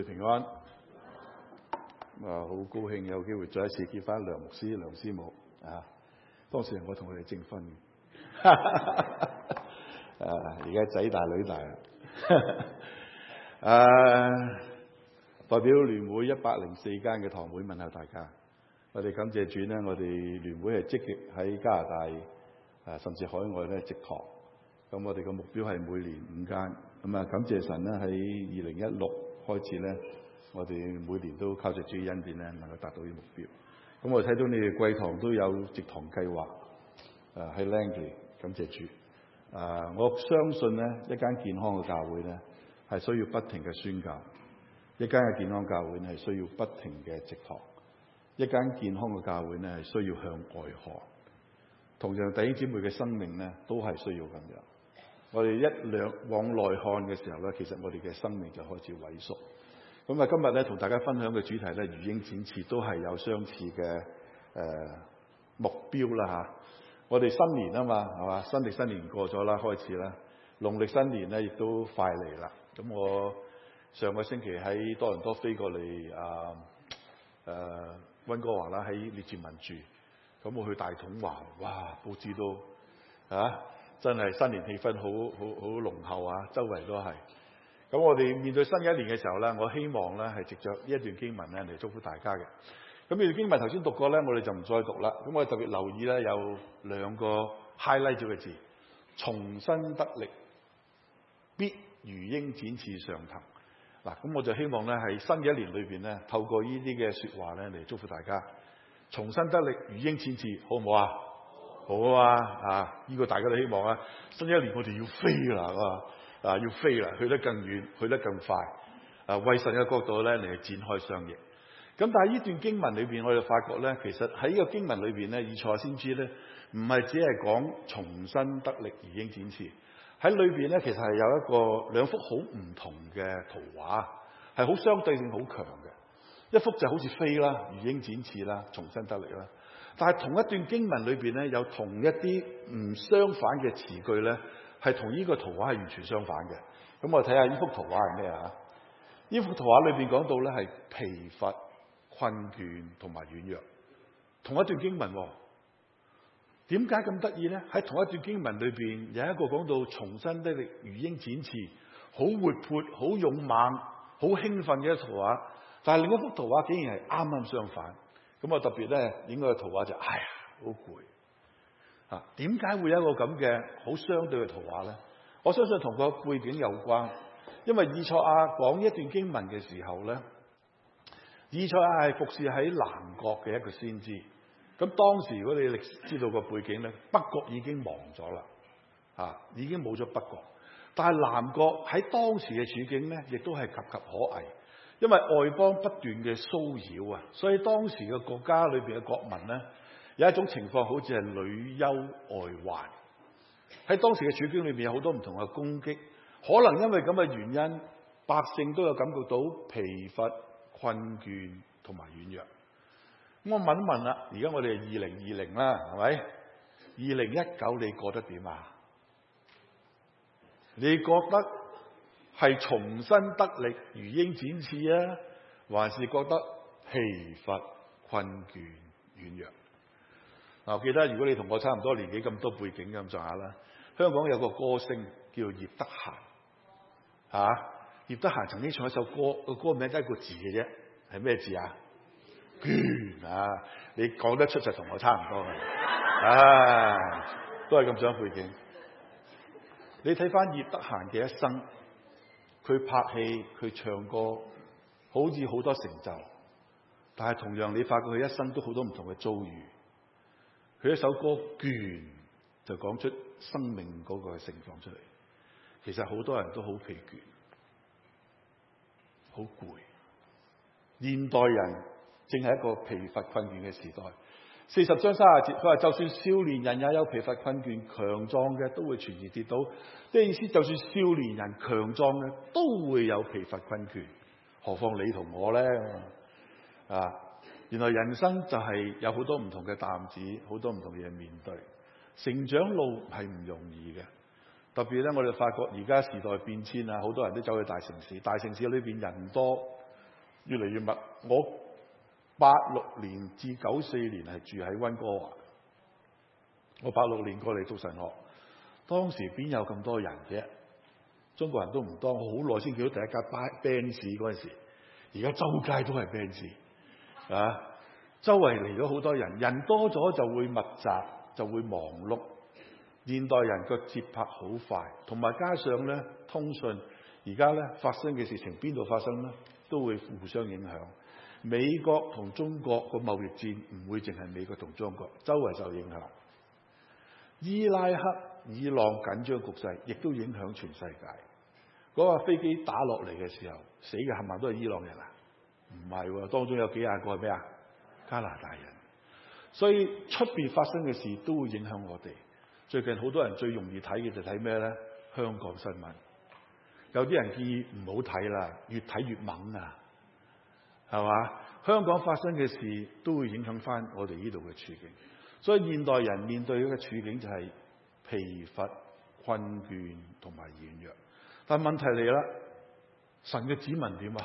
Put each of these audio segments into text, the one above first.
平安好高興有機會再一次見翻梁牧師、梁師母啊！當時我同佢哋證婚而家仔大女大代表聯會104間嘅堂會問候大家。我哋感謝主呢，我哋聯會係積極喺加拿大甚至海外咧植堂。咁我哋嘅目標係每年5間。咁感謝神呢，喺2016開始咧，我哋每年都靠着主嘅恩典咧，能夠達到呢個目標。咁我哋睇到你哋貴堂都有植堂計劃，喺 Langley， 感謝主。我相信咧，一間健康嘅教會咧，係需要不停嘅宣教；一間嘅健康教會咧，係需要不停嘅植堂；一間健康嘅教會咧，係需要向外看。同樣弟兄姊妹嘅生命咧，都係需要咁樣。我哋往內看嘅時候咧，其實我哋嘅生命就開始萎縮。咁今日咧同大家分享嘅主題咧，如鷹展翅都係有相似嘅目標啦嚇。我哋新年啊嘛，係嘛？新歷新年過咗啦，開始啦。農曆新年咧亦都快嚟啦。咁我上個星期喺多倫多飛過嚟溫哥華啦，喺列治文住。咁我去大統華，哇！佈置到真係新年氣氛好濃厚啊！周圍都係。咁我哋面對新一年嘅時候咧，我希望咧係藉着呢一段經文咧嚟祝福大家嘅。咁呢段經文頭先讀過咧，我哋就唔再讀啦。咁我哋特別留意咧有兩個 highlight 咗嘅字：重新得力，必如鷹展翅上騰。嗱，咁我就希望咧喺新嘅一年裏邊咧，透過呢啲嘅説話咧嚟祝福大家。重新得力，如鷹展翅，好唔好啊？好啊！呢個大家都希望啊！新一年我哋要飛啦，要飛啦，去得更遠，去得更快。為神嘅角度咧嚟展開雙翼。咁但係呢段經文裏邊，我哋發覺咧，其實喺呢個經文裏邊咧，以賽亞先知咧，唔係只係講重新得力如鷹展翅。喺裏邊咧，其實係有兩幅好唔同嘅圖畫，係好相對性好強嘅。一幅就好似飛啦，如鷹展翅啦，重新得力啦。但係同一段經文裏邊咧，有同一啲唔相反嘅詞句咧，係同呢個圖畫係完全相反嘅。咁我哋睇下呢幅圖畫係咩啊？呢幅圖畫裏邊講到咧係疲乏、困倦同埋軟弱，同一段經文。點解咁得意咧？喺同一段經文裏邊有一個講到重新得力如鷹展翅，好活潑、好勇猛、好興奮嘅一圖畫。但係另一幅圖畫竟然係啱啱相反。咁我特別咧影嗰個圖畫就好攰。點解會有一個咁嘅好相對嘅圖畫咧？我相信同個背景有關。因為以賽亞講一段經文嘅時候咧，以賽亞係服侍喺南國嘅一個先知。咁當時如果你知道個背景咧，北國已經亡咗啦，已經冇咗北國。但係南國喺當時嘅處境咧，亦都係岌岌可危。因為外邦不斷嘅騷擾啊，所以當時嘅國家裏邊嘅國民咧，有一種情況好似係女憂外患。喺當時嘅處境裏邊有好多唔同嘅攻擊，可能因為咁嘅原因，百姓都有感覺到疲乏、困倦同埋軟弱。咁我問一問啦，而家我哋係2020啦，係咪？2019你過得點啊？你覺得係重新得力如鷹展翅啊，還是覺得疲乏、困倦、軟弱？我記得如果你同我差唔多年紀咁多背景咁上下啦，香港有個歌星叫葉德嫻，葉德嫻曾經唱一首歌，個歌名得一個字嘅啫，係咩字啊？倦啊！你講得出就同我差唔多嘅，都係咁上背景。你睇翻葉德嫻嘅一生。佢拍戲，佢唱歌，好似好多成就，但係同樣你發覺佢一生都好多唔同嘅遭遇。佢一首歌倦就講出生命嗰個情況出嚟。其實好多人都好疲倦，好攰。現代人正係一個疲乏困倦嘅時代。40章30節，佢話就算少年人也有疲乏困倦，強壯嘅都會隨時跌倒。即係意思，就算少年人強壯嘅都會有疲乏困倦，何況你同我咧？原來人生就係有好多唔同嘅擔子，好多唔同嘅嘢面對。成長路係唔容易嘅，特別咧，我哋發覺而家時代變遷啊，好多人都走去大城市，大城市裏邊人多， 越嚟越密。我86年至94年係住喺溫哥華，我86年過嚟讀神學，當時邊有咁多人啫？中國人都唔多，我好耐先見到第一架 Benz 嗰陣時，而家周街都係 Benz 啊！周圍嚟咗好多人，人多咗就會密集，就會忙碌。現代人個節拍好快，同埋加上咧通訊，而家咧發生嘅事情邊度發生咧，都會互相影響。美國同中國個貿易戰唔會淨係美國同中國，周圍受影響。伊拉克、伊朗緊張局勢，亦都影響全世界。嗰架飛機打落嚟嘅時候，死嘅冚唪唥都係伊朗人啊？唔係喎，當中有幾廿個係咩啊？加拿大人。所以出邊發生嘅事都會影響我哋。最近好多人最容易睇嘅就睇咩咧？香港新聞。有啲人建議唔好睇啦，越睇越猛啊，係嘛？香港發生嘅事都會影響翻我哋呢度嘅處境。所以現代人面對嘅處境就係疲乏、困倦同埋軟弱。但問題嚟啦，神嘅子民點啊？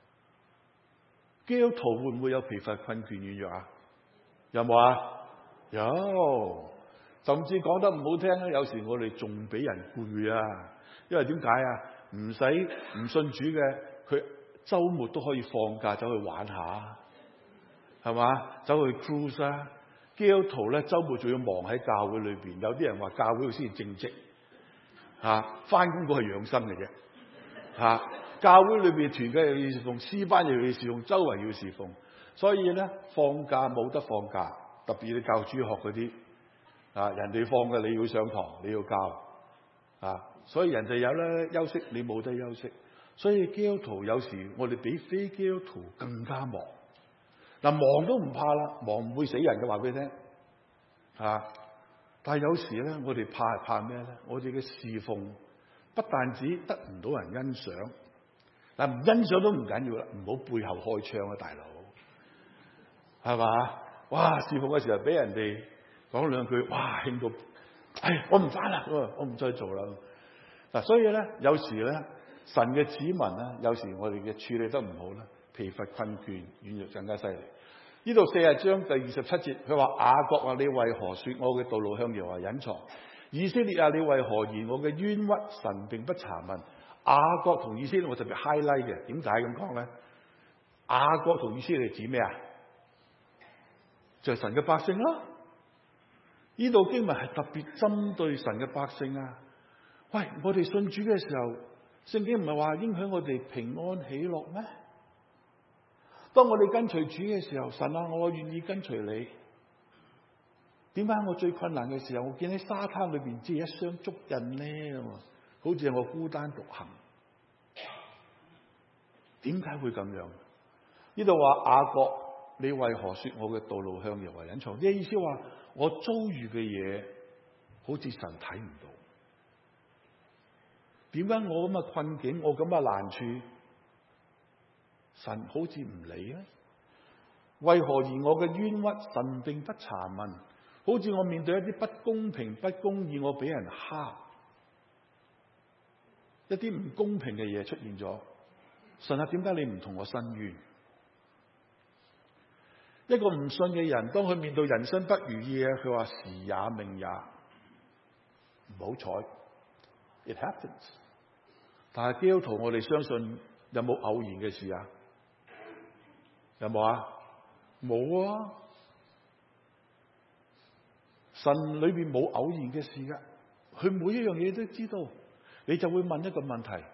基督徒會唔會有疲乏、困倦、軟弱啊？有冇啊？有。甚至講得唔好聽咧，有時我哋仲俾人攰啊！因為點解啊？唔信主嘅，佢週末都可以放假走去玩下，係嘛？走去 cruise 啊！基督徒咧週末仲要忙喺教會裏邊，有啲人話教會先正職，返工嗰係養生嘅啫，教會裏邊團契又要侍奉，詩班又要侍奉，周圍要侍奉，所以咧放假冇得放假，特別你教主學嗰啲。人哋放嘅你要上堂，你要教，所以人哋有咧休息，你冇得休息。所以基督徒有時我哋比非基督徒更加忙。忙都唔怕啦，忙唔會死人嘅，話俾你聽。但係有時咧，我哋怕咩咧？我哋嘅侍奉不但止得唔到人欣賞，唔欣賞都唔緊要啦，唔好背後開槍啊，大佬，係嘛？哇！侍奉嘅時候俾人哋講兩句，哇，興到，我唔返啦，我唔再做啦。所以咧，有時咧，神嘅子民咧，有時我哋嘅處理得唔好咧，疲乏、困倦、軟弱更加犀利。呢度40章第27節，佢話：雅各啊，你為何說我嘅道路向耶和華隱藏？以色列啊，你為何言我嘅冤屈？神並不查問。雅各同以色列，我特別 highlight 嘅，點解咁講咧？雅各同以色列指咩啊？就係神嘅百姓咯。呢度經文係特別針對神嘅百姓啊！喂，我哋信主嘅時候，聖經唔係話應許我哋平安喜樂咩？當我哋跟隨主嘅時候，神啊，我願意跟隨你。點解我最困難嘅時候，我見喺沙灘裏邊只係一雙足印咧？好似係我孤單獨行。點解會咁樣？呢度話雅各，你為何說我嘅道路向耶和華隱藏？即係意思話，我遭遇嘅嘢好似神睇唔到。點解我咁嘅困境，我咁嘅難處，神好似唔理咧？為何而我嘅冤屈，神並不查問？好似我面對一啲不公平、不公義，我俾人蝦，一啲唔公平嘅嘢出現咗。神啊，點解你唔同我申冤？一個唔信嘅人，當佢面對人生不如意嘅，佢話時也命也，唔好彩 ，it happens。但係基督徒，我哋相信有冇偶然嘅事啊？有冇啊？冇啊！神裏邊冇偶然嘅事噶，佢每一樣嘢都知道。你就會問一個問題：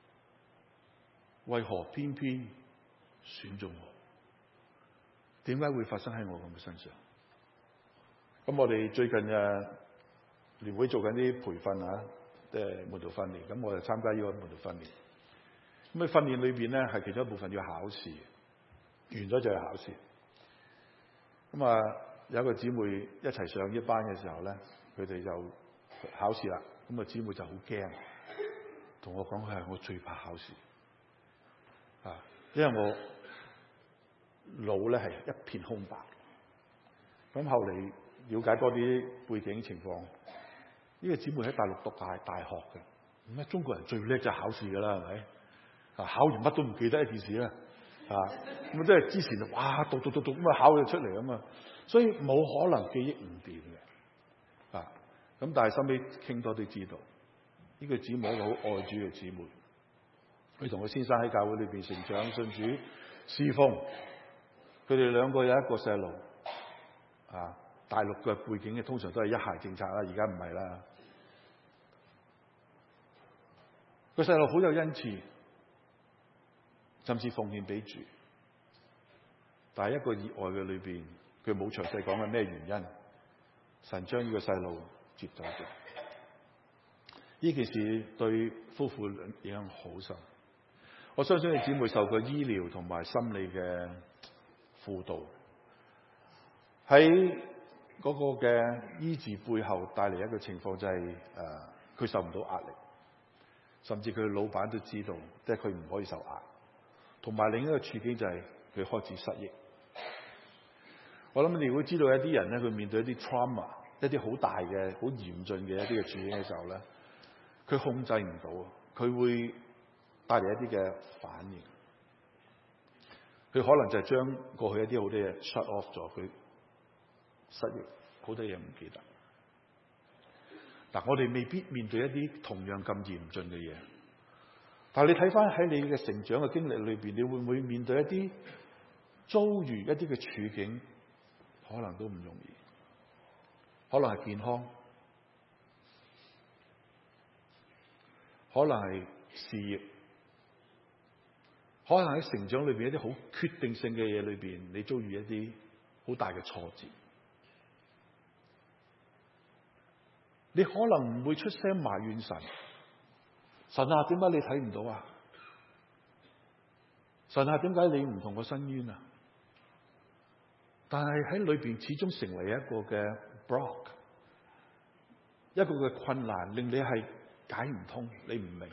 為何偏偏選中我？點解會發生喺我咁嘅身上？咁我哋最近聯會做緊啲培訓啊，即係門徒訓練。咁我就參加呢個門徒訓練。咁喺訓練裏邊咧，係其中一部分要考試，完咗就係考試。咁啊，有一個姊妹一齊上一班嘅時候咧，佢哋就考試啦。咁啊，姊妹就好驚，同我講：佢係我最怕考試啊，因為我腦咧係一片空白。咁後嚟了解多啲背景情況，呢個姊妹喺大陸讀大學嘅。咁啊，中國人最叻就係考試㗎啦，係咪？啊，考完乜都唔記得一件事啦。 咁即係之前哇讀咁啊考咗出嚟啊嘛，所以冇可能記憶唔掂嘅。咁但係收尾傾多啲知道，呢個姊妹一個好愛主嘅姊妹，佢同佢先生喺教會裏邊成長信主侍奉，佢哋兩個有一個細路。大陸嘅背景嘅通常都係一孩政策啦，而家唔係啦。個細路好有恩賜，甚至奉獻俾主。但係一個意外嘅裏邊，佢冇詳細講係咩原因，神將呢個細路接走咗。呢件事對夫婦影響好深。我相信你姊妹受過醫療同埋心理嘅輔導，喺嗰個嘅醫治背後帶嚟一個情況就係佢受唔到壓力，甚至佢老闆都知道，即係佢唔可以受壓。同埋另一個處境就係佢開始失憶。我諗你會知道有啲人咧，佢面對一啲 trauma， 一啲好大嘅、好嚴峻嘅一啲嘅處境嘅時候咧，佢控制唔到，佢會帶嚟一啲嘅反應。佢可能就係將過去一啲好多嘢 shut off 咗，佢失憶，好多嘢唔記得。嗱，我哋未必面對一啲同樣咁嚴峻嘅嘢，但係你睇翻喺你嘅成長嘅經歷裏邊，你會唔會面對一啲遭遇一啲嘅處境，可能都唔容易，可能係健康，可能係事業，可能喺成長裏邊一啲好決定性嘅嘢裏邊，你遭遇一啲好大嘅挫折。你可能唔會出聲埋怨神，神啊，點解你睇唔到啊？神啊，點解你唔同我伸冤啊？但係喺裏邊始終成為一個嘅 block， 一個嘅困難，令你係解唔通，你唔明，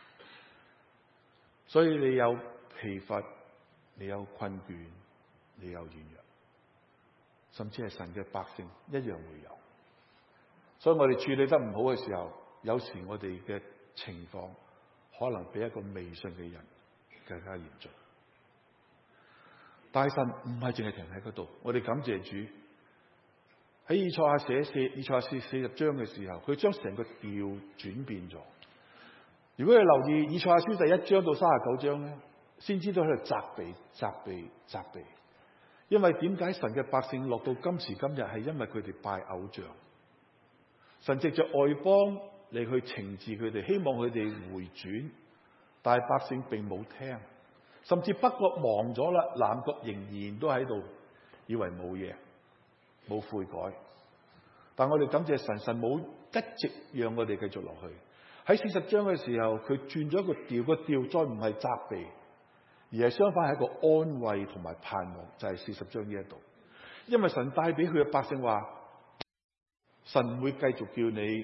所以你有疲乏，你有困倦，你有軟弱，甚至係神嘅百姓一樣會有。所以我哋處理得唔好嘅時候，有時我哋嘅情況可能比一個未信嘅人更加嚴重。但係神唔係淨係停喺嗰度，我哋感謝主。喺以賽亞書40章嘅時候，佢將成個調轉變咗。如果你留意以賽亞書第1章到39章咧，先知道喺度責備。因為點解神嘅百姓落到今時今日，係因為佢哋拜偶像。神藉着外邦嚟去懲治佢哋，希望佢哋回轉，但係百姓並冇聽，甚至北國亡咗啦，南國仍然都喺度，以為冇嘢，冇悔改。但我哋感謝神，神冇一直讓我哋繼續落去。喺40章嘅時候，佢轉咗一個調，個調再唔係責備，而係相反係一個安慰同埋盼望，就係40章呢一度。因為神帶俾佢嘅百姓話，神會繼續叫你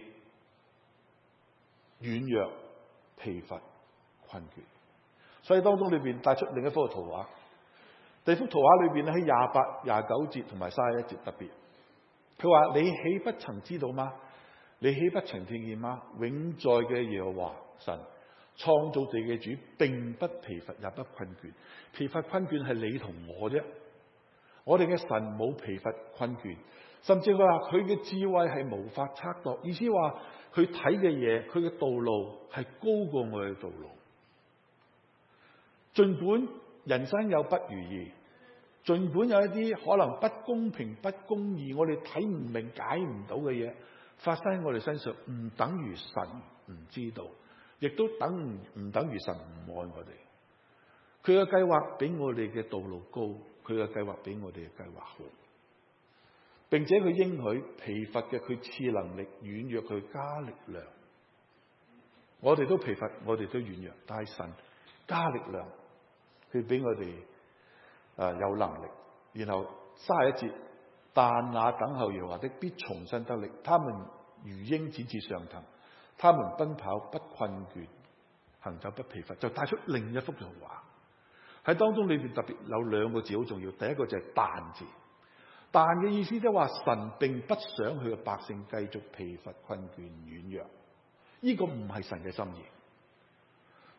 軟弱、疲乏、困倦。所以當中裏邊帶出另一幅圖畫。第二幅圖畫裏邊咧，喺28、29節同埋31節特別，佢話：你豈不曾知道嗎？你豈不曾聽見嗎？永在嘅耶和華神，創造地嘅主，並不疲乏也不困倦。疲乏困倦係你同我啫。我哋嘅神冇疲乏困倦。甚至佢話佢嘅智慧係無法測度，意思話佢睇嘅嘢，佢嘅道路係高過我嘅道路。儘管人生有不如意，儘管有一啲可能不公平、不公義，我哋睇唔明、解唔到嘅嘢發生喺我哋身上，唔等於神唔知道，亦都唔等於神唔愛我哋。佢嘅計劃比我哋嘅道路高，佢嘅計劃比我哋嘅計劃好。並且佢應許疲乏嘅佢賜能力，軟弱佢加力量。我哋都疲乏，我哋都軟弱，但係神加力量，佢俾我哋有能力。然後31節，但那等候耶和華的必重新得力，他們如鷹展翅上騰，他們奔跑不困倦，行走不疲乏。就帶出另一幅圖畫。喺當中裏邊特別有兩個字好重要，第一個就係但字。但嘅意思即係話，神並不想佢嘅百姓繼續疲乏困倦軟弱，呢個唔係神嘅心意。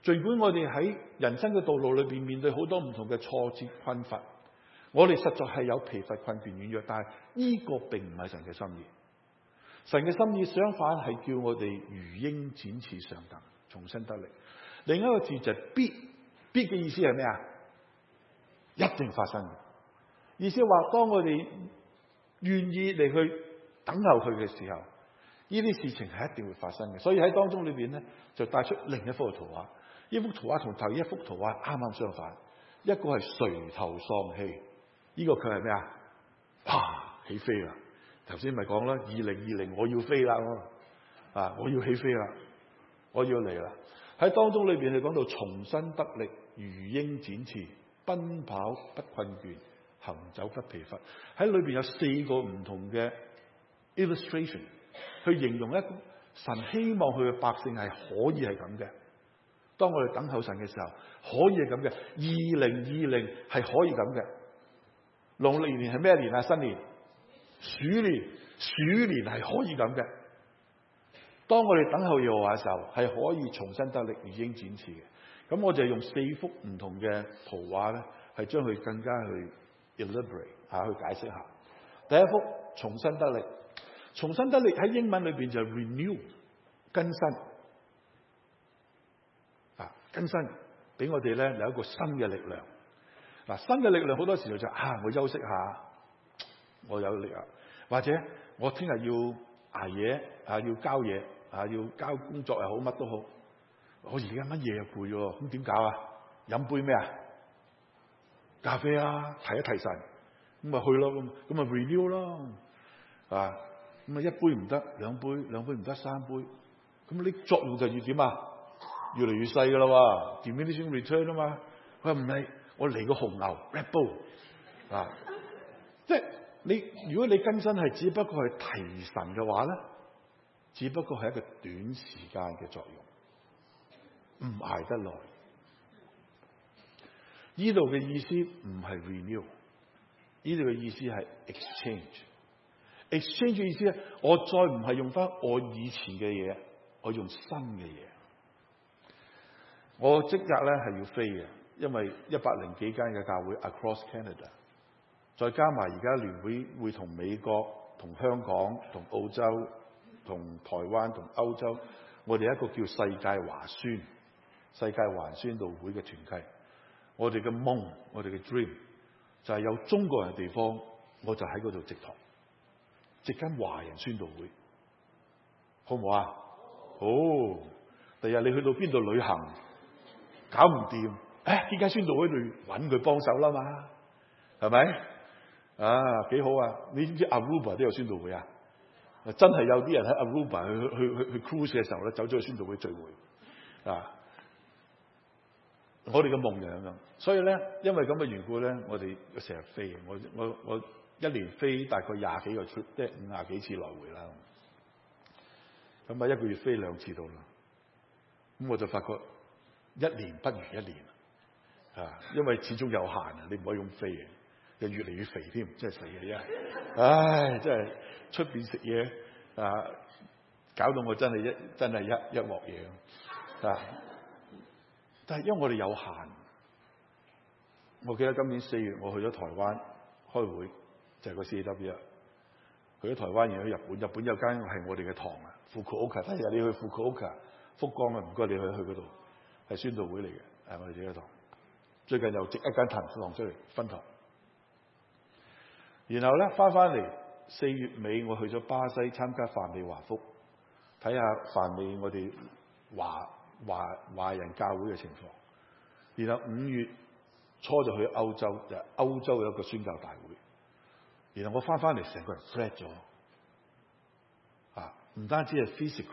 儘管我哋喺人生嘅道路裏邊面對好多唔同嘅挫折困乏，我哋實在係有疲乏困倦軟弱，但係呢個並唔係神嘅心意。神嘅心意相反係叫我哋如鷹展翅上騰，重新得力。另一個字就係必嘅意思係咩啊？一定發生嘅意思係話，當我哋願意嚟去等候佢嘅時候，呢啲事情係一定會發生嘅。所以喺當中裏邊咧，就帶出另一幅圖畫。呢幅圖畫同頭一幅圖畫啱啱相反，一個係垂頭喪氣，呢個佢係咩啊？哇，起飛啦！頭先咪講啦，2020我要飛啦，我要起飛啦，我要嚟啦。喺當中裏邊係講到重新得力，如鷹展翅，奔跑不困倦，行走不疲乏。喺裏邊有4個唔同嘅 illustration 去形容一個神希望佢嘅百姓係可以係咁嘅。當我哋等候神嘅時候，可以係咁嘅。2020係可以咁嘅。農曆年係咩年啊？新年。鼠年係可以咁嘅。當我哋等候耶和華嘅時候，係可以重新得力，如鷹展翅嘅。咁我就用4幅唔同嘅圖畫咧，係將佢更加去 elaborate 去解釋下。第一幅重新得力，重新得力喺英文裏邊就係 renew 更新更新，俾我哋咧有一個新嘅力量。新嘅力量好多時候就我休息下，我有力啊，或者我聽日要捱夜要交嘢要交工作又好，乜都好，我而家乜嘢又攰喎，咁點搞啊？飲杯咩啊？咖啡啊，提一提神，咁咪去咯，咁咪 renew 咯，咁啊一杯唔得，兩杯唔得，3杯，咁你作用就要點啊？越嚟越細噶啦喎，diminishing return 啊嘛。佢話唔係，我嚟個紅牛 Red Bull 即係如果你更新係只不過係提神嘅話咧，只不過係一個短時間嘅作用，唔捱得耐。呢度嘅意思唔係 renew， 呢度嘅意思係 exchange 嘅意思咧，我再唔係用翻我以前嘅嘢，我用新嘅嘢。我即日咧係要飛嘅，因為100幾間嘅教會 across Canada， 再加埋而家聯會同美國、同香港、同澳洲、同台灣、同歐洲，我哋一個叫世界華宣道會嘅團契。我哋嘅夢，我哋嘅 dream 就係有中國人嘅地方，我就喺嗰度植堂，植間華人宣道會，好唔好啊？好。第日你去到邊度旅行，搞唔掂，呢間宣道會度揾佢幫手啦嘛，係咪？幾好啊！你知唔知 Aruba 都有宣道會啊？真係有啲人喺 Aruba 去 cruise 嘅時候咧，走咗去宣道會聚會我哋嘅夢就係咁樣，所以咧，因為咁嘅緣故咧，我哋成日飛，我一年飛大概20幾個 trip，即係50幾次來回啦。咁1個月飛2次到啦。咁我就發覺一年不如一年因為始終有限你唔可以咁飛嘅，又越嚟越肥添，真係死嘅，真係出邊食嘢搞到我真係一鑊嘢但係因為我哋有限，我記得今年4月我去咗台灣開會，就係個 CAW， 去咗台灣，然後去日本，日本有間係我哋嘅堂Fukuoka， 第日你去 Fukuoka 福岡唔該你去嗰度，係宣道會嚟嘅，係我哋自己嘅堂。最近又植一間堂出嚟分堂，然後咧翻嚟4月尾我去咗巴西參加泛美華福，睇下泛美我哋華人教會嘅情況，然後5月初就去歐洲，就歐洲有一個宣教大會，然後我翻嚟成個人 flat 咗，唔單止係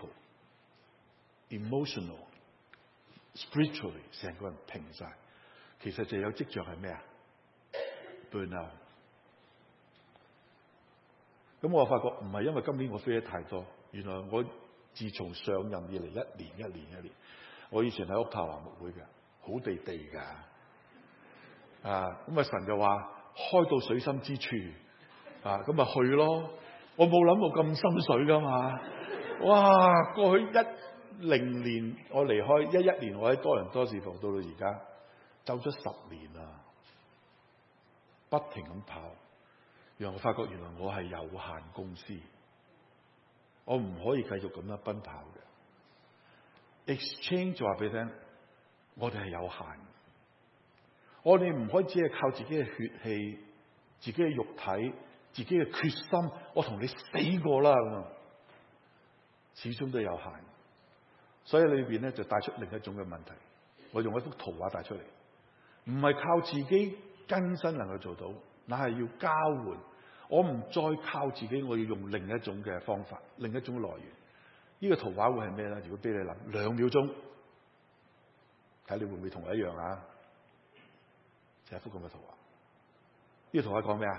physical、emotional、spiritually 成個人平晒，其實就有跡象係咩啊 ？burnout。咁我發覺唔係因為今年我飛得太多，原來我自從上任以嚟一年，我以前喺渥太華牧會嘅，好地㗎，咁啊神就話開到水深之處，咁咪去咯，我冇諗到咁深水噶嘛，哇！過去年我離開，11年我喺多倫多侍奉，到而家走咗10年啦，不停咁跑，讓我發覺原來我係有限公司，我唔可以繼續咁樣奔跑嘅。Exchange 話俾你聽，我哋係有限，我哋唔可以只係靠自己嘅血氣、自己嘅肉體、自己嘅決心，我同你死過啦咁啊，始終都有限。所以裏邊咧就帶出另一種嘅問題，我用一幅圖畫帶出嚟，唔係靠自己更新能夠做到，乃係要交換。我唔再靠自己，我要用另一種嘅方法，另一種來源。呢個圖畫會係咩咧？如果俾你諗2秒鐘，睇你會唔會同我一樣啊？就係一幅咁嘅圖畫。呢個圖畫講咩啊？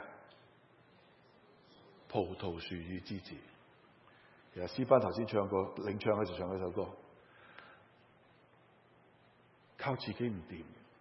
葡萄樹與枝子。其實詩班頭先唱過，領唱嘅時候唱嗰首歌。靠自己唔掂，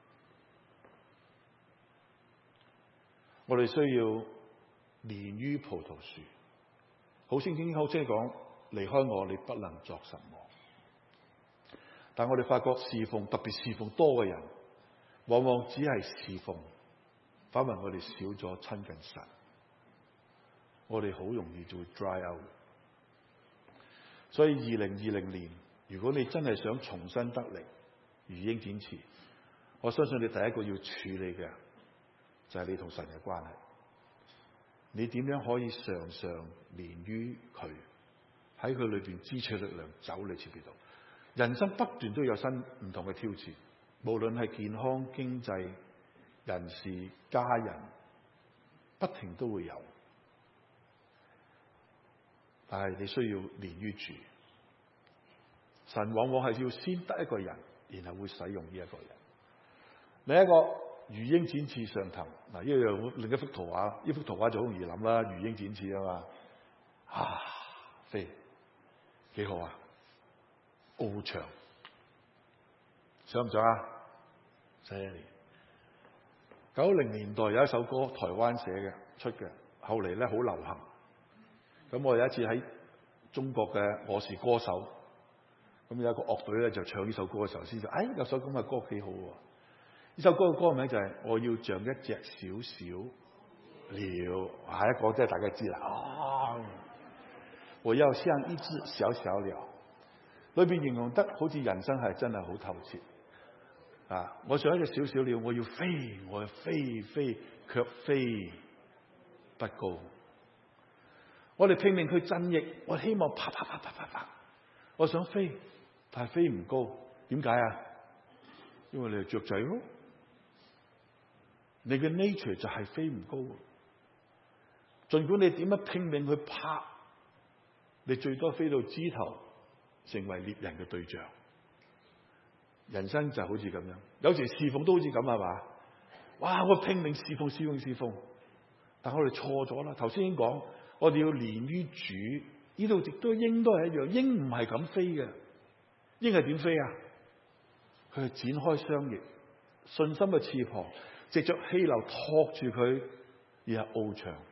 我哋需要連於葡萄樹。好聖經好清楚講，離開我你不能作什麼。但我哋發覺侍奉，特別侍奉多嘅人，往往只係侍奉，反為我哋少咗親近神，我哋好容易就會 dry out。所以2020年，如果你真係想重新得力，如鷹展翅，我相信你第一個要處理嘅就係你同神嘅關係。你點樣可以常常連於佢，喺佢裏邊支取力量，走你前邊度。人生不斷都有新唔同嘅挑戰，無論係健康、經濟、人事、家人，不停都會有。但係你需要連於主，神往往係要先得一個人，然後會使用呢一個人。另一個如鷹展翅上騰，嗱，呢個另一幅圖畫，呢幅圖畫就好容易諗啦，如鷹展翅啊嘛，飛幾好啊，翱翔，想唔想啊？犀利。90年代有一首歌，台灣寫嘅出嘅，後嚟咧好流行。咁我有一次喺中國嘅《我是歌手》，咁有一個樂隊咧就唱呢首歌嘅時候，先就有首咁嘅歌幾好喎。呢首歌嘅歌名就係我要像一隻小小鳥，下一個即係大家知啦。我要像一隻小小鳥，裏邊形容得好似人生係真係好透徹。我像一隻小小鳥，我要飛，我要飛，卻飛不高。我哋拼命去振翼，我希望啪，我想飛，但係飛唔高。點解啊？因為你係雀仔咯，你嘅 nature 就係飛唔高。盡管你點樣拼命去拍，你最多飛到枝頭，成為獵人嘅對象。人生就好似咁樣，有時侍奉都好似咁係嘛？哇！我拼命侍奉，但我哋錯咗啦。頭先已經講，我哋要連於主。呢度亦都鷹都係一樣，鷹唔係咁飛嘅。鷹係點飛啊？佢係展開雙翼，信心嘅翅膀，藉着氣流托住佢，然後翱翔。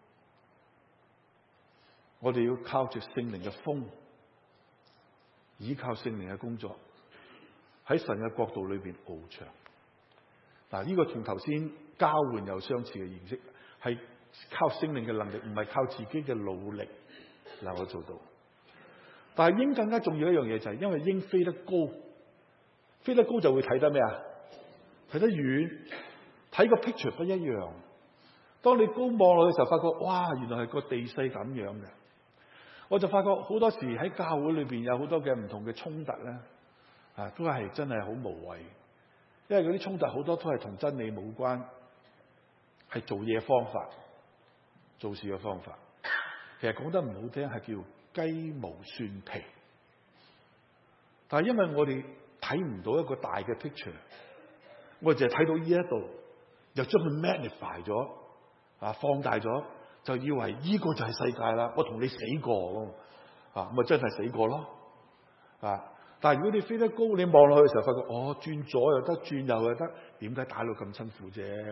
我哋要靠住聖靈嘅風，依靠聖靈嘅工作，喺神嘅國度裏邊翱翔。嗱，呢個同頭先交換有相似嘅形式，係靠聖靈嘅能力，唔係靠自己嘅努力能夠做到。但係鷹更加重要一樣嘢就係，因為鷹飛得高，飛得高就會睇得咩啊？睇得遠，睇個 picture 不一樣。當你高望落嘅時候，發覺哇，原來係個地勢咁樣嘅。我就發覺好多時喺教會裏邊有好多嘅唔同嘅衝突咧，都係真係好無謂。因為嗰啲衝突好多都係同真理冇關，係做嘢方法、做事嘅方法。其實講得唔好聽，係叫雞毛蒜皮。但係因為我哋睇唔到一個大嘅 picture，我哋淨係睇到呢一度，又將佢 magnify 咗，放大咗，就以為呢個就係世界啦。我同你死過，咁咪真係死過咯。但係如果你飛得高，你望落去嘅時候，發覺轉左又得，轉右又得，點解打到咁辛苦啫？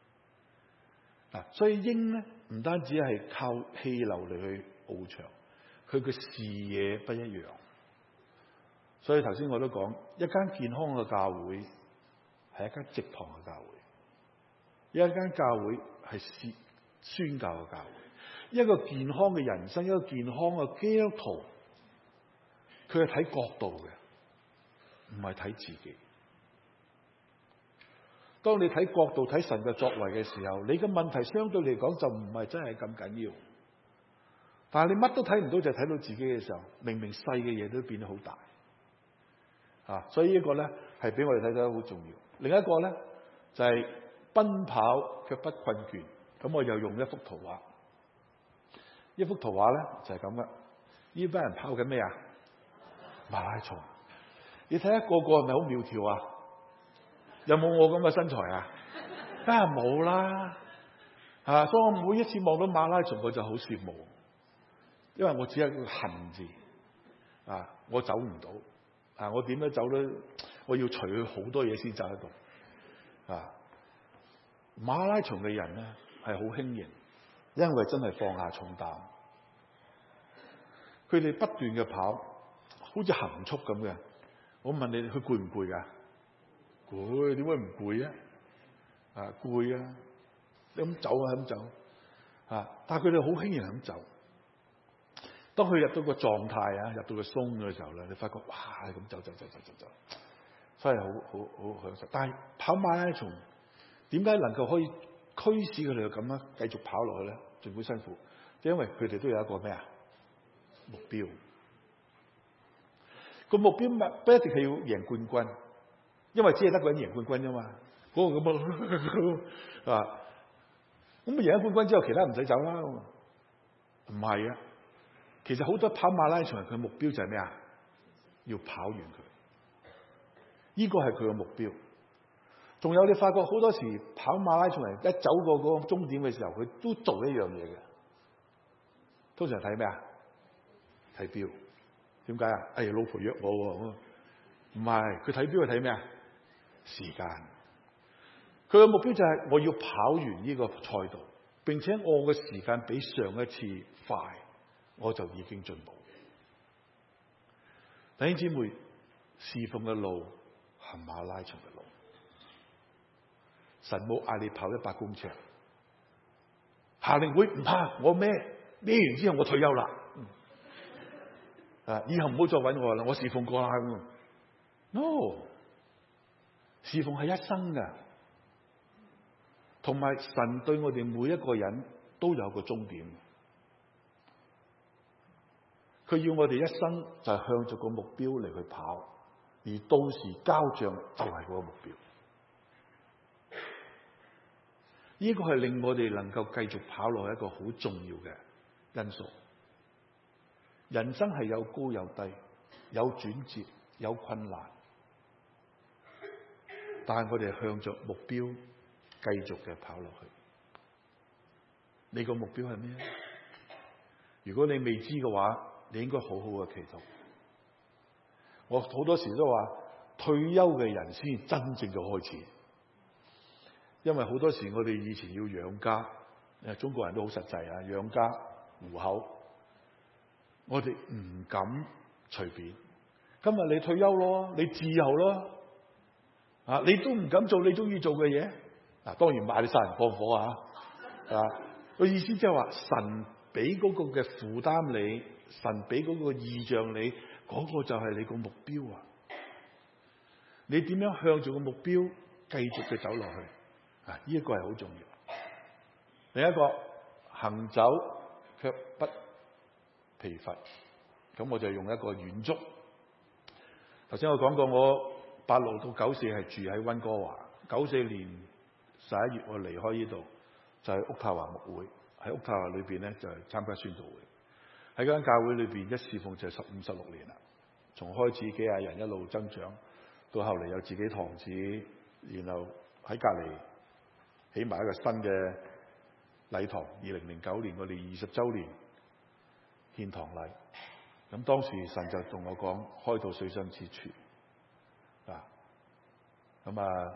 所以鷹咧唔單止係靠氣流嚟去翱翔，佢嘅視野不一樣。 所以頭先我都講，一間健康嘅教會係一間植堂嘅教會，一間教會係宣教嘅教會。一個健康嘅人生，一個健康嘅基督徒，佢係睇角度嘅，唔係睇自己。當你睇角度、睇神嘅作為嘅時候，你嘅問題相對嚟講就唔係真係咁緊要。但係你乜都睇唔到，就睇到自己嘅時候，明明細嘅嘢都變得好大。啊，所以呢個咧係俾我哋睇得好重要。另一個咧就係奔跑卻不困倦。咁我又用一幅圖畫。呢幅圖畫咧就係咁嘅。呢班人跑緊咩啊？馬拉松。你睇下個個係咪好苗條啊？有冇我咁嘅身材啊？梗係冇啦。所以我每一次望到馬拉松，我就好羨慕，因為我只係一個恨字。我走唔到。我點樣走咧？我要除去好多嘢先走得到。馬拉松嘅人咧係好輕盈，因為真係放下重擔。佢哋不斷嘅跑，好似行速咁嘅。我問你，佢攰唔攰㗎？攰，點解唔攰啊？攰啊！你咁走啊，咁走。但係佢哋好輕盈咁走。當佢入到個狀態入到個鬆嘅時候咧，你發覺哇，咁走，真係好享受。但係跑馬拉松點解能夠可以驅使佢哋咁樣繼續跑落去咧？盡管辛苦，就因為佢哋都有一個咩目標。個目標不一定係要贏冠軍，因為只係得個人贏冠軍啫嘛。嗰個咁啊，咁贏咗冠軍之後，其他唔使走啦。唔係啊，其實好多跑馬拉松人佢目標就係咩啊？要跑完佢，呢個係佢嘅目標。仲有你發覺好多時跑馬拉松人一走過嗰個終點嘅時候，佢都做一樣嘢嘅。通常睇咩啊？睇錶。點解啊？老婆約我喎。唔係，佢睇錶係睇咩啊？時間。佢嘅目標就係我要跑完呢個賽道，並且我嘅時間比上一次快，我就已經進步。弟兄姊妹，侍奉嘅路係馬拉松嘅路。神冇嗌你跑100公尺，夏令會唔怕，我孭完之後我退休啦。以後唔好再揾我啦，我侍奉過啦。No， 侍奉係一生噶，同埋神對我哋每一個人都有個終點。佢要我哋一生就係向着個目標嚟去跑，而到時交賬就係嗰個目標。呢個係令我哋能夠繼續跑落一個好重要嘅因素。人生係有高有低，有轉折，有困難，但係我哋向着目標繼續嘅跑落去。你個目標係咩？如果你未知嘅話，你應該好好嘅祈禱。我好多時都話，退休嘅人先真正嘅開始。因為好多時我哋以前要養家，中國人都好實際啊，養家糊口，我哋唔敢隨便。今日你退休咯，你自由咯，你都唔敢做你中意做嘅嘢。當然買你殺人放火個意思即係話神俾嗰個嘅負擔你，神俾嗰個異象你，嗰個就係你個目標啊！你點樣向住個目標繼續嘅走落去？呢一個係好重要。另一個，行走卻不疲乏。咁我就用一個遠足。頭先我講過，我86到94係住喺溫哥華。94年11月我離開呢度，就喺渥太華牧會。喺渥太華裏邊咧就係參加宣道會。喺間教會裏邊一侍奉就係15、16年啦。從開始幾廿人一路增長，到後嚟有自己堂子，然後喺隔離起埋一個新嘅禮堂。2009年我哋20週年獻堂禮。咁當時神就同我講，開到水深之處。渥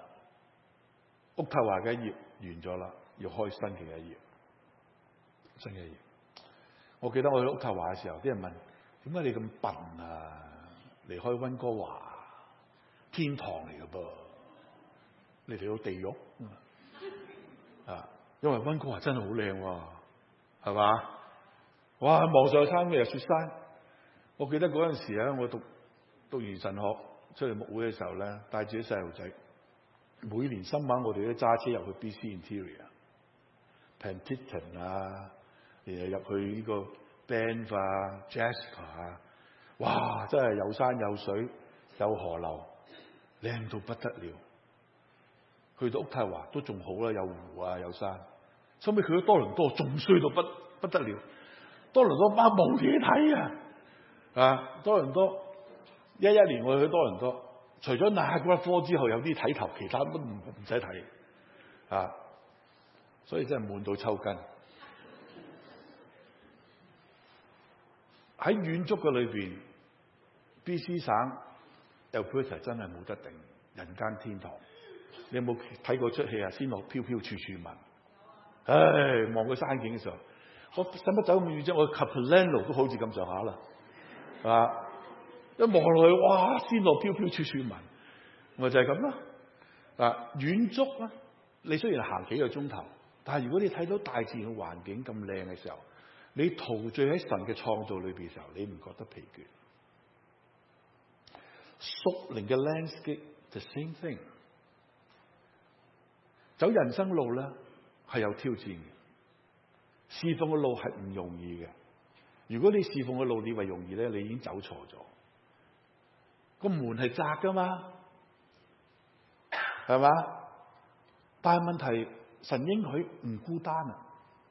太華嘅一頁完咗啦，要開新嘅一頁。新嘅一頁。我記得我去渥太華嘅時候，啲人問：點解你咁笨啊？ 離開溫哥華，天堂嚟嘅噃，你嚟到地獄啊！因為溫哥華真係好靚喎，係嘛？哇！望上山嘅雪山，我記得嗰陣時咧，我讀完神學出嚟牧會嘅時候咧，帶住啲細路仔，每年深晚我哋都揸車入去 BC Interior、Penticton 啊，然後入去呢個 Banff 啊、Jasper 啊，哇！真係有山有水有河流，靚到不得了。去到渥太華都仲好啦，有湖啊有山。收尾去咗多倫多，仲衰到不得了。多倫多冇嘢睇啊！多倫多11年我去多倫多，除咗 Niagara Falls 之後有啲睇頭，其他都唔使睇啊！所以真係悶到抽筋。喺遠足嘅裏邊 ，BC 省 Alberta 真係冇得頂，人間天堂。你有冇睇過出戲啊？仙樂飄飄處處聞。唉，望個山景嘅時候。我使乜走咁遠啫？我 Capilano 都好似咁上下啦，一望落去，哇！仙樂飄飄處處聞，咪就係咁咯。遠足啦，你雖然行幾個鐘頭，但係如果你睇到大自然嘅環境咁靚嘅時候，你陶醉喺神嘅創造裏邊嘅時候，你唔覺得疲倦？屬靈嘅 landscape the same thing。走人生路咧係有挑戰嘅。侍奉嘅路係唔容易嘅。如果你侍奉嘅路你以為容易咧，你已經走錯咗。個門係窄噶嘛，係嘛？但係問題，神應許唔孤單啊。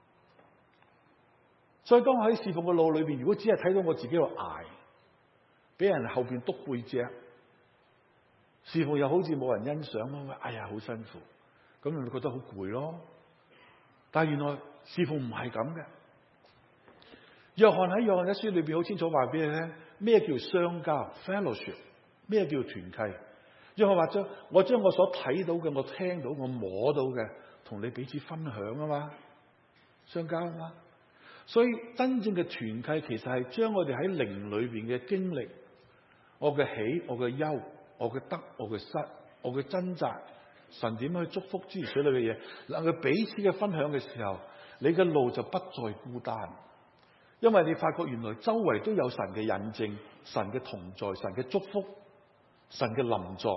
所以當我喺侍奉嘅路裏邊，如果只係睇到我自己喺度捱，俾人後邊督背脊，侍奉又好似冇人欣賞咁，哎呀好辛苦，咁你咪覺得好攰咯。但係原來侍奉唔係咁嘅。約翰喺約翰一書裏邊好清楚話俾你聽，咩叫相交 fellowship， 咩叫團契。約翰話我將我所睇到嘅、我聽到、我摸到嘅，同你彼此分享啊嘛，相交啊嘛。所以真正嘅團契其實係將我哋喺靈裏邊嘅經歷，我嘅喜、我嘅憂、我嘅得、我嘅失、我嘅掙扎，神點樣去祝福諸如此類嘅嘢，能夠彼此嘅分享嘅時候，你嘅路就不再孤單，因為你發覺原來周圍都有神嘅印證、神嘅同在、神嘅祝福、神嘅臨在。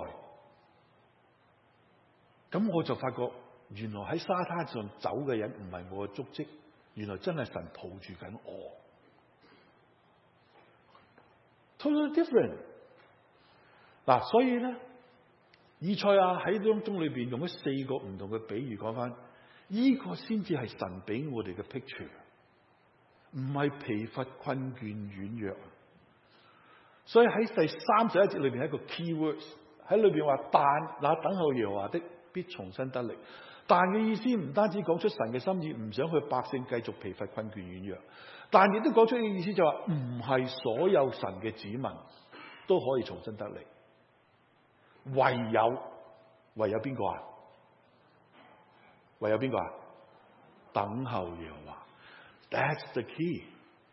咁我就發覺原來喺沙灘上走嘅人唔係我嘅足跡，原來真係神抱住緊我。Totally different。嗱，所以咧，以賽亞喺當中裏邊用咗4個唔同嘅比喻講翻，呢個先至係神俾我哋嘅 picture， 唔係疲乏、困倦、軟弱。所以喺第31節裏邊係一個 key words， 喺裏邊話，但那等候耶和華的必重新得力。但嘅意思唔單止講出神嘅心意，唔想佢百姓繼續疲乏、困倦、軟弱，但亦都講出嘅意思就話，唔係所有神嘅子民都可以重新得力，唯有邊個啊？唯有邊個啊？等候耶和華。That's the key。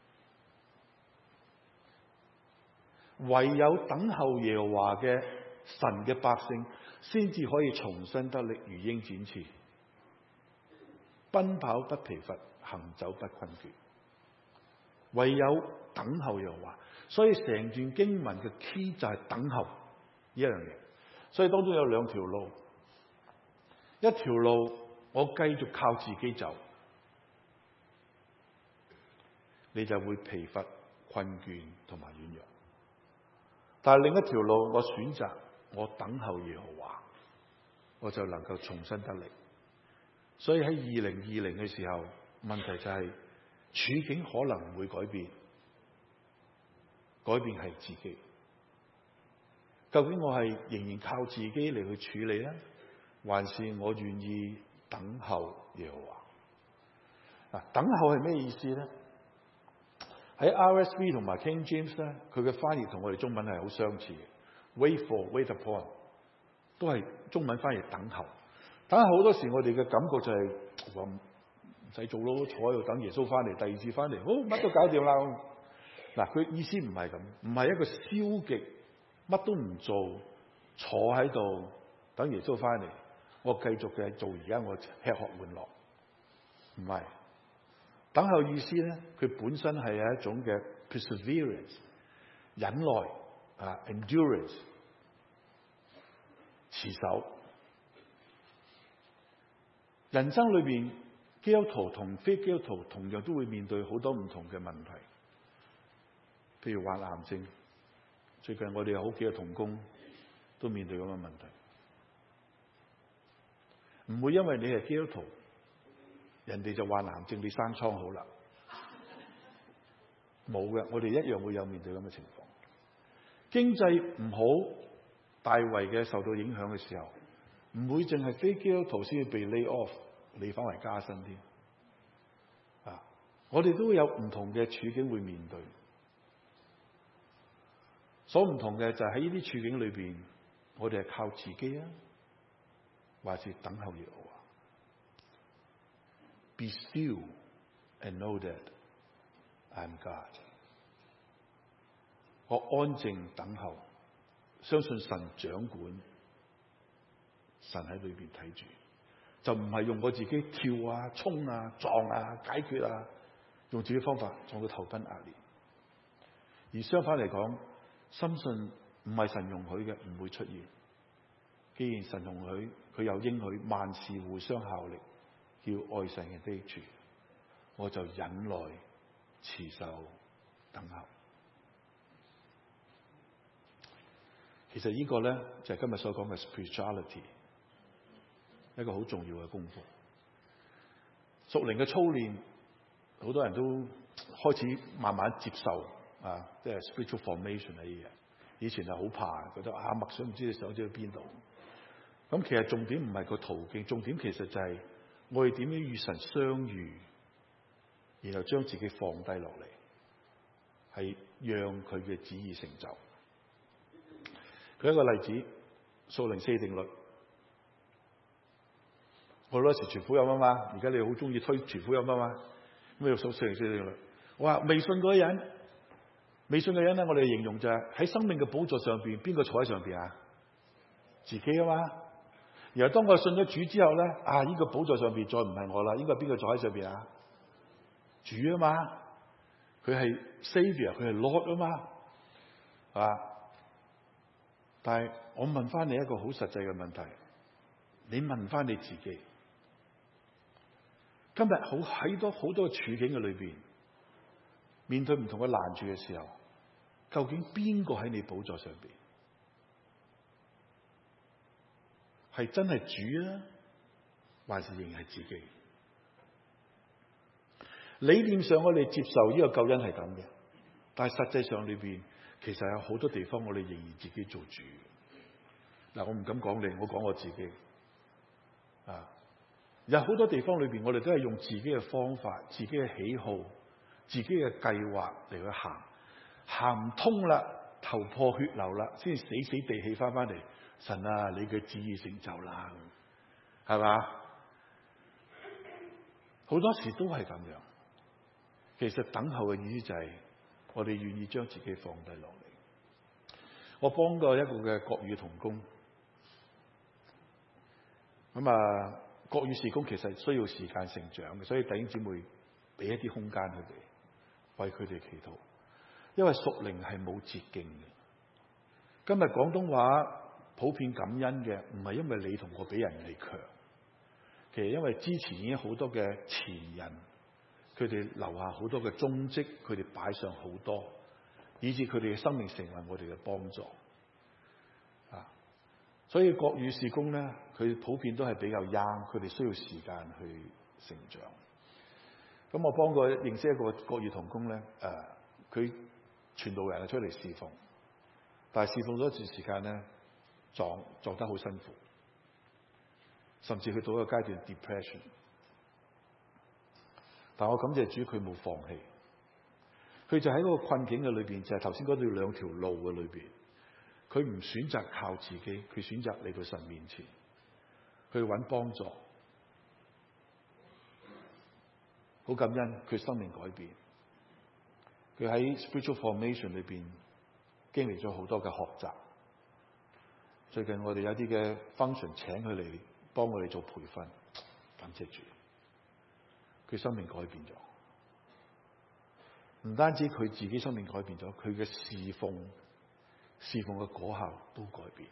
唯有等候耶和華嘅神嘅百姓，先至可以重新得力，如鷹展翅，奔跑不疲乏，行走不困倦。唯有等候耶和華，所以成段經文嘅 key 就係等候呢一樣嘢。所以當中有2條路，一條路我繼續靠自己走，你就會疲乏、困倦同埋軟弱。但係另一條路，我選擇我等候耶和華，我就能夠重新得力。所以喺2020嘅時候，問題就係處境可能會改變，改變係自己。究竟我係仍然靠自己嚟去處理咧，還是我願意等候耶和華？嗱，等候係咩意思咧？喺 RSV 同埋 King James 咧，佢嘅翻譯同我哋中文係好相似嘅。Wait for, wait upon， 都係中文翻譯等候。等候好多時我哋嘅感覺就係話唔使做咯，坐喺度等耶穌翻嚟，第二次翻嚟，好乜都搞掂啦。嗱，佢意思唔係咁，唔係一個消極乜都唔做，坐喺度等耶穌翻嚟，我繼續嘅做而家我吃喝玩樂。唔係，等候意思咧，佢本身係有一種嘅 perseverance 忍耐endurance 持守。人生裏邊，基督徒同非基督徒同樣都會面對好多唔同嘅問題，譬如患癌症。最近我哋有好幾個同工都面對咁嘅問題，唔會因為你係基督徒，人哋就患癌症，你生瘡好啦，冇嘅，我哋一樣會有面對咁嘅情況。經濟唔好，大圍嘅受到影響嘅時候，唔會淨係非基督徒先至被 lay off， 你反為加薪添。我哋都會有唔同嘅處境會面對。所唔同嘅就係喺呢啲處境裏邊，我哋係靠自己啊，還是等候耶和華。Be still and know that I am God。我安靜等候，相信神掌管，神喺裏邊睇住，就唔係用我自己跳啊、衝啊、撞啊、解決啊，用自己方法撞到頭崩額裂。而相反嚟講，深信唔係神容許嘅，唔會出現。既然神容許，佢又應許萬事互相效力，叫愛神嘅得益處，我就忍耐持守等候。其實呢個咧就係今日所講嘅 spirituality， 一個好重要嘅功課。屬靈嘅操練，好多人都開始慢慢接受。即係 spiritual formation 呢啲嘢，以前係好怕，覺得默想唔知你想去邊度。咁其實重點唔係個途徑，重點其實就係我哋點樣與神相遇，然後將自己放低落嚟，係讓佢嘅旨意成就。舉一個例子，屬靈四定律。好多時傳福音啊嘛，而家你好中意推傳福音啊嘛，咁要數屬靈四定律。我話未信嗰啲人。未信嘅人咧，我哋形容就係喺生命嘅寶座上邊，邊個坐喺上邊啊？自己啊嘛。然後當我信咗主之後咧，呢個寶座上邊再唔係我啦，應該係邊個坐喺上邊啊？主啊嘛，佢係 Savior， 佢係 Lord 啊嘛，但係我問翻你一個好實際嘅問題，你問翻你自己，今日喺好多處境嘅裏邊，面對唔同嘅難處嘅時候，究竟邊個喺你寶座上邊？係真係主啊，還是仍然係自己？理念上我哋接受呢個救恩係咁嘅，但係實際上裏邊其實有好多地方我哋仍然自己做主。嗱，我唔敢講你，我講我自己。有好多地方裏邊我哋都係用自己嘅方法、自己嘅喜好、自己嘅計劃嚟去行唔通啦，頭破血流啦，先死死地氣翻嚟。神啊，你嘅旨意成就啦，係嘛？好多時都係咁樣。其實等候嘅意思就係我哋願意將自己放低落嚟。我幫過一個嘅國語同工，國語事工其實需要時間成長嘅，所以弟兄姊妹俾一啲空間佢哋，為佢哋祈禱。因為屬靈係冇捷徑嘅。今日廣東話普遍感恩嘅，唔係因為你同我比人哋強，其實因為之前已經好多嘅前人，佢哋留下好多嘅蹤跡，佢哋擺上好多，以致佢哋嘅生命成為我哋嘅幫助。所以國語事工咧，佢普遍都係比較 young， 佢哋需要時間去成長。咁我幫過認識一個國語同工咧，佢傳道人出嚟侍奉，但係侍奉咗一段時間咧，撞得好辛苦，甚至去到一個階段 depression。但我感謝主，佢冇放棄，佢就喺嗰個困境嘅裏邊，就係頭先嗰兩條路嘅裏邊，佢唔選擇靠自己，佢選擇嚟到神面前去揾幫助。好感恩佢生命改變，佢喺 spiritual formation 裏邊經歷咗好多嘅學習， 最近我哋有啲嘅 function 請佢嚟幫我哋做培訓，感謝主，佢生命改變咗。唔單止佢自己生命改變咗，佢嘅侍奉嘅果效都改變。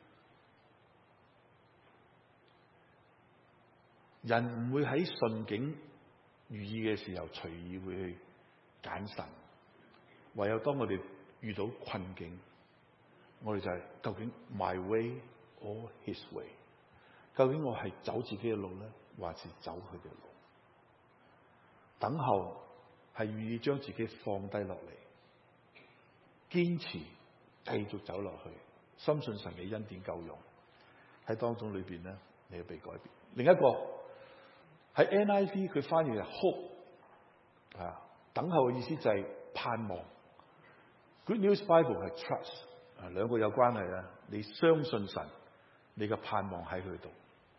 人唔會喺順境如意嘅時候隨意會去揀神，唯有當我哋遇到困境，我哋就係究竟 my way or his way？ 究竟我係走自己嘅路咧，還是走佢嘅路？等候係願意將自己放低落嚟，堅持繼續走落去，深信神嘅恩典夠用，喺當中裏邊咧，你要被改變。另一個喺 NIV 佢翻譯係 hope 啊，等候嘅意思就係盼望。Good News Bible 係 trust 啊，兩個有關係啊。你相信神，你嘅盼望喺佢度。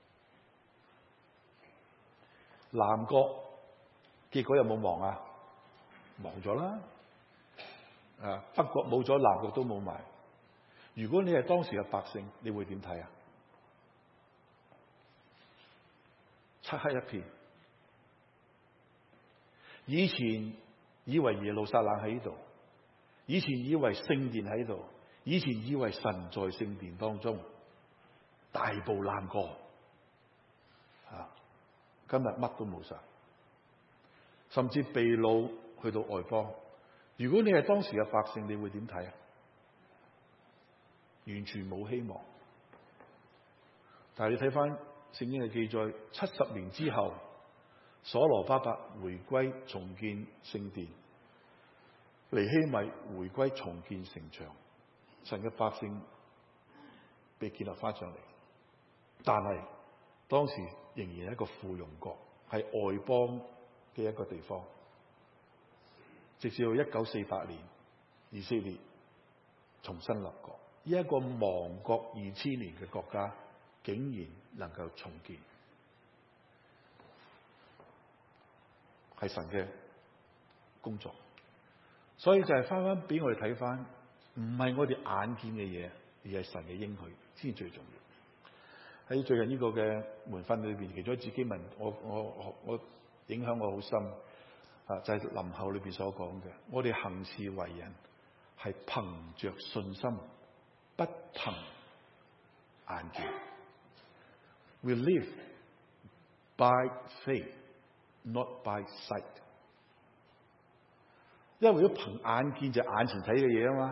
南國結果有冇亡啊？亡咗啦。啊，北國冇咗，南國都冇埋。如果你係當時嘅百姓，你會點睇啊？漆黑一片。以前以為耶路撒冷喺度，以前以為聖殿喺度，以前以為神在聖殿當中，大步檻過。啊，今日乜都冇晒，甚至被擄去到外邦。如果你係當時嘅百姓，你會點睇啊？完全冇希望。但係你睇翻聖經嘅記載，70年之後，所羅巴伯回歸重建聖殿，尼希米回歸重建城牆，神嘅百姓被建立翻上嚟。但係當時仍然係一個附庸國，係外邦嘅一個地方。直至到1948年，以色列重新立國，呢一個亡國2000年嘅國家，竟然能夠重建，係神嘅工作。所以就係翻俾我哋睇翻，唔係我哋眼見嘅嘢，而係神嘅應許先最重要。喺最近呢個嘅門訓裏邊，其中一節經文我影響我好深啊，就係林後裏邊所講嘅，我哋行事為人係憑着信心，不憑眼見。We live by faith, not by sight。因為如果憑眼見就眼前睇嘅嘢啊嘛，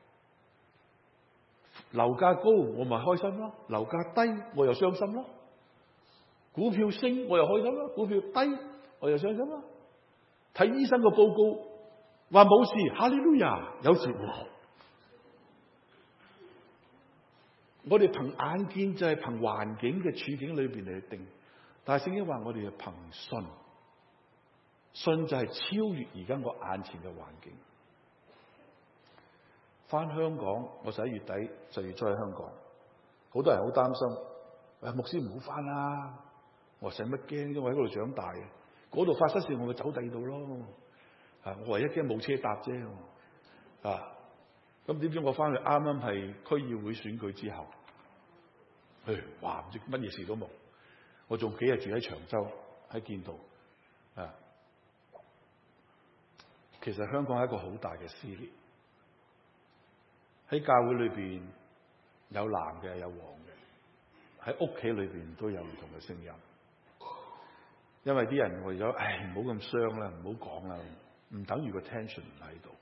樓價高我咪開心咯，樓價低我又傷心咯，股票升我又開心咯，股票低我又傷心咯。睇醫生個報告話冇事，哈利路亞，有事喎。我哋憑眼見就係憑環境嘅處境裏邊嚟定，但係聖經話我哋係憑信，信就係超越而家我眼前嘅環境。翻香港，我11月底就要再喺香港，好多人好擔心，牧師唔好翻啦。我使乜驚？因為喺嗰度長大嘅。嗰度發生事，我咪走第二度咯。啊，我唯一驚冇車搭啫。啊，咁點知我翻去啱啱係區議會選舉之後，哇，唔知乜嘢事都冇。我仲幾日住喺長洲，喺建道。啊，其實香港係一個好大嘅撕裂。喺教會裏邊有藍嘅，有黃嘅，喺屋企裏邊都有唔同嘅聲音。因為啲人為咗，唔好咁傷啦，唔好講啦，唔等於個 tension 唔喺度。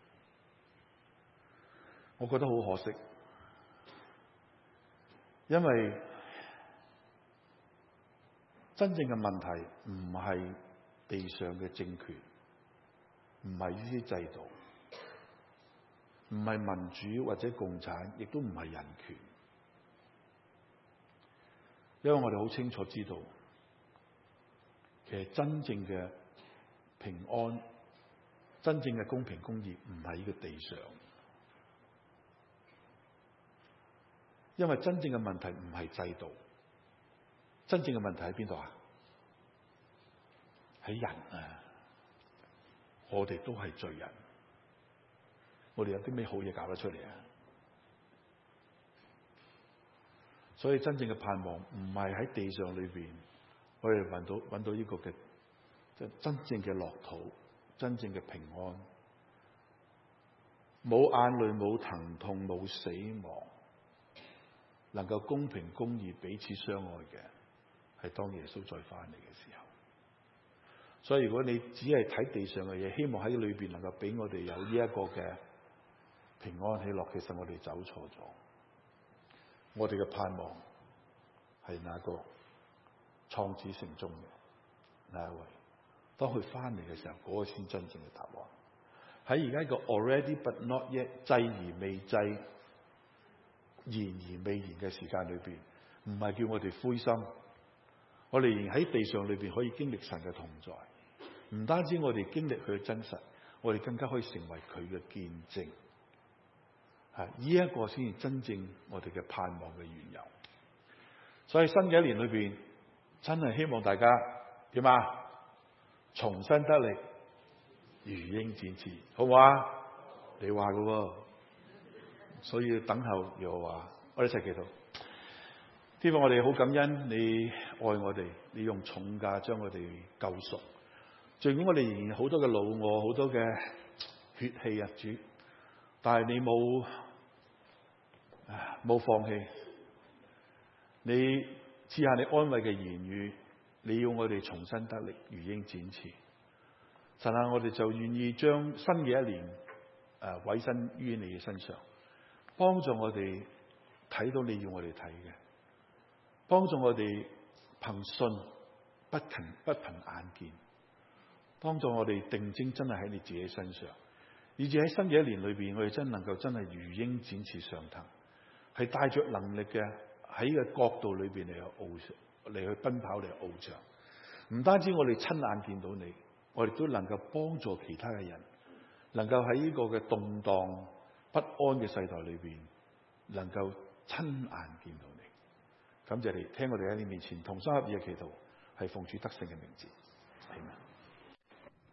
我覺得好可惜，因為真正嘅問題唔係地上嘅政權，唔係呢啲制度，唔係民主或者共產，亦都唔係人權。因為我哋好清楚知道，其實真正嘅平安、真正嘅公平公義唔喺呢個地上。因為真正嘅問題唔係制度，真正嘅問題喺邊度啊？喺人啊！我哋都係罪人，我哋有啲咩好嘢搞得出嚟啊？ 所以真正嘅盼望唔係喺地上裏邊，我哋揾到呢個嘅真正嘅樂土，真正嘅平安，冇眼淚，冇疼痛，冇死亡，能夠公平公義彼此相愛嘅，係當耶穌再翻嚟嘅時候。所以如果你只係睇地上嘅嘢，希望喺裏邊能夠俾我哋有呢一個嘅平安喜樂，其實我哋走錯咗。我哋嘅盼望係那個創始成終嘅那一位，當佢翻嚟嘅時候，嗰個先真正嘅答案。喺而家個 already but not yet， 滯而未滯，言而未言嘅時間裏邊，唔係叫我哋灰心，我哋仍喺地上裏邊可以經歷神嘅同在。唔單止我哋經歷佢嘅真實，我哋更加可以成為佢嘅見證。呢一個先至真正我哋嘅盼望嘅緣由。所以新嘅一年裏邊，真係希望大家點啊？重新得力，如鷹展翅，好唔好啊？你話嘅喎，所以等候耶和華，我哋一齊祈禱。天父，我哋好感恩你愛我哋，你用重價將我哋救贖。儘管我哋仍然好多嘅老我，好多嘅血氣啊，主，但係你冇放棄，你賜下你安慰嘅言語，你要我哋重新得力，如鷹展翅。神啊，我哋就願意將新嘅一年委身於你嘅身上，幫助我哋睇到你要我哋睇嘅，幫助我哋憑信不憑眼見，幫助我哋定睛真係喺你自己身上，以至喺新嘅一年裏邊，我哋真能夠真係如鷹展翅上騰，係帶着能力嘅喺個國度裏邊嚟去奔跑嚟翱翔。唔單止我哋親眼見到你，我哋都能夠幫助其他嘅人，能夠喺呢個嘅動盪不安嘅世代裏邊，能夠親眼見到你。感謝你聽我哋喺你面前同心合意嘅祈禱，係奉主得勝嘅名字。阿們。